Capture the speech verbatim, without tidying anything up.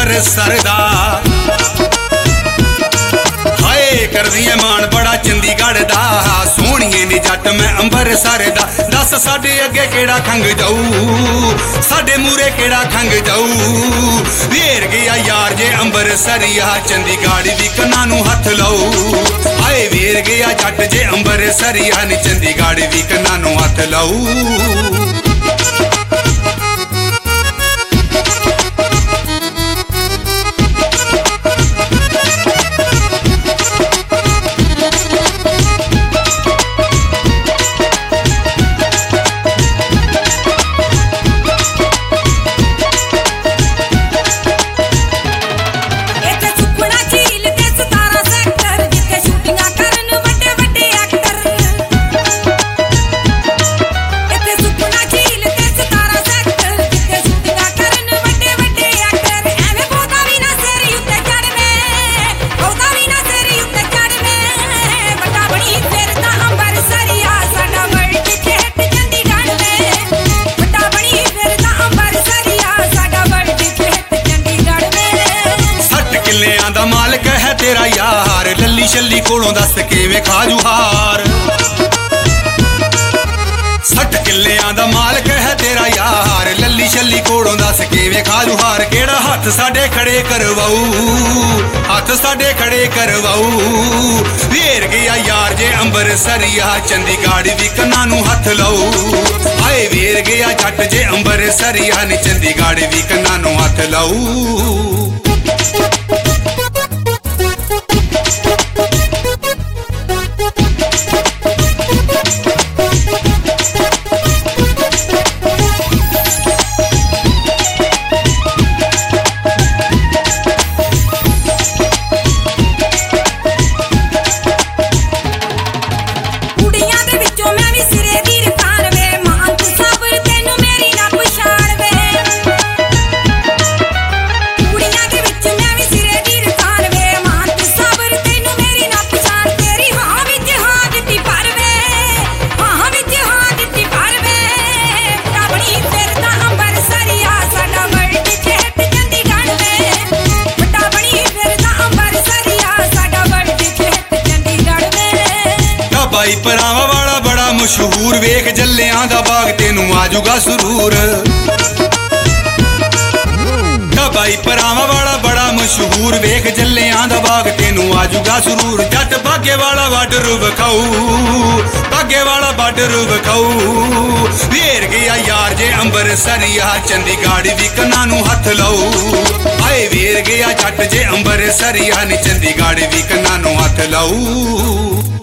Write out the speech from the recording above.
ਅੰਬਰਸਰ ਦਾ। ਹਾਏ ਕਰਦੀ ਐ ਮਾਣ ਬੜਾ ਚੰਡੀਗੜ੍ਹ ਦਾ, ਸੋਹਣੀਏ ਨੀ ਜੱਟ ਮੈਂ ਅੰਬਰਸਰ ਦਾ। ਦੱਸ ਸਾਡੇ ਅੱਗੇ ਕਿਹੜਾ ਖੰਗ ਜਾਊ, ਸਾਡੇ ਮੂਰੇ ਕਿਹੜਾ ਖੰਗ ਜਾਊ। ਵੇਰ ਗਿਆ ਯਾਰ ਜੇ ਅੰਬਰਸਰੀਆ, ਚੰਡੀਗੜ੍ਹ ਵੀ ਕੰਨਾਂ ਨੂੰ ਹੱਥ ਲਾਊ। ਹਾਏ ਵੇਰ ਗਿਆ ਜੱਟ ਜੇ ਅੰਬਰਸਰੀਆ ਨੀ, ਚੰਡੀਗੜ੍ਹ ਵੀ ਕੰਨਾਂ ਨੂੰ ਹੱਥ ਲਾਊ। ਦਾ ਮਾਲਕ ਹੈ ਤੇਰਾ ਯਾਰ, ਲੱਲੀ ਛੱਲੀ ਕੋਲੋਂ ਦੱਸ ਕਿਵੇਂ ਖਾਜੂ ਹਾਰ। ਸੱਠ ਕਿੱਲਿਆਂ ਦਾ ਮਾਲਕ ਹੈ ਤੇਰਾ ਯਾਰ, ਲੱਲੀ ਛੱਲੀ ਕੋਲੋਂ ਦੱਸ ਕਿਵੇਂ ਖਾਜੂ ਹਾਰ। ਕਿਹੜਾ ਹੱਥ ਸਾਡੇ ਖੜੇ ਕਰਵਾਊ, ਹੱਥ ਸਾਡੇ ਖੜੇ ਕਰਵਾਊ। ਵੇਰ ਗਿਆ ਯਾਰ ਜੇ ਅੰਬਰਸਰੀਆ, ਚੰਡੀਗੜ੍ਹ ਵੀ ਕੰਨਾਂ ਨੂੰ ਹੱਥ ਲਾਊ। ਹਾਏ ਵੇਰ ਗਿਆ ਜੱਟ ਜੇ ਅੰਬਰਸਰੀਆ ਨੀ, ਚੰਡੀਗੜ੍ਹ ਵੀ ਕੰਨਾਂ ਨੂੰ ਹੱਥ ਲਾਊ। ਬਾਈ ਭਰਾਵਾਂ ਵਾਲਾ ਬੜਾ ਮਸ਼ਹੂਰ, ਵੇਖ ਜੱਲਿਆਂ ਦਾ ਬਾਗ ਤੈਨੂੰ ਆਜੂਗਾ ਸਰੂਰ। ਬਾਈ ਭਰਾਵਾਂ ਵਾਲਾ ਬੜਾ ਮਸ਼ਹੂਰ, ਵੇਖ ਜੱਲਿਆਂ ਦਾ ਬਾਗ ਤੈਨੂੰ ਆਜੂਗਾ ਸਰੂਰ। ਜੱਟ ਬਾਗੇ ਵਾਲਾ ਬਾਰਡਰ ਵਿਖਾਊ, ਬਾਗੇ ਵਾਲਾ ਬਾਰਡਰ ਵਿਖਾਊ। ਵੇਰ ਗਿਆ ਯਾਰ ਜੇ ਅੰਬਰਸਰੀਆ, ਚੰਡੀਗੜ੍ਹ ਵੀ ਕੰਨਾਂ ਨੂੰ ਹੱਥ ਲਾਊ। ਹਾਏ ਵੇਰ ਗਿਆ ਜੱਟ ਜੇ ਅੰਬਰਸਰੀਆ ਨੀ, ਚੰਡੀਗੜ੍ਹ ਵੀ ਕੰਨਾਂ ਨੂੰ ਹੱਥ ਲਾਊ।